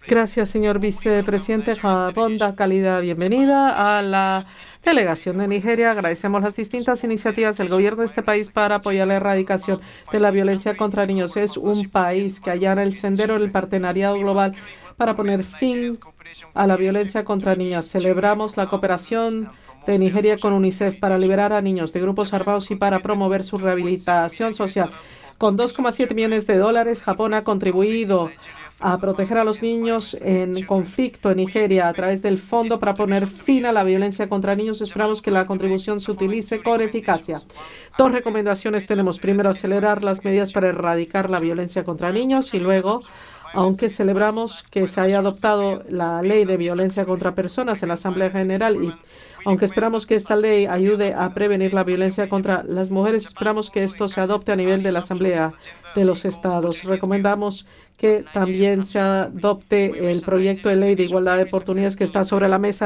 Gracias, señor vicepresidente. Japón da calidad bienvenida a la delegación de Nigeria. Agradecemos las distintas iniciativas del gobierno de este país para apoyar la erradicación de la violencia contra niños. Es un país que allana el sendero en el partenariado global para poner fin a la violencia contra niñas. Celebramos la cooperación de Nigeria con UNICEF para liberar a niños de grupos armados y para promover su rehabilitación social. Con 2,7 millones de dólares, Japón ha contribuido a proteger a los niños en conflicto en Nigeria a través del Fondo para poner fin a la violencia contra niños. Esperamos que la contribución se utilice con eficacia. Dos recomendaciones tenemos. Primero, acelerar las medidas para erradicar la violencia contra niños y luego, aunque celebramos que se haya adoptado la ley de violencia contra personas en la Asamblea General y aunque esperamos que esta ley ayude a prevenir la violencia contra las mujeres, esperamos que esto se adopte a nivel de la Asamblea de los Estados. Recomendamos que también se adopte el proyecto de ley de igualdad de oportunidades que está sobre la mesa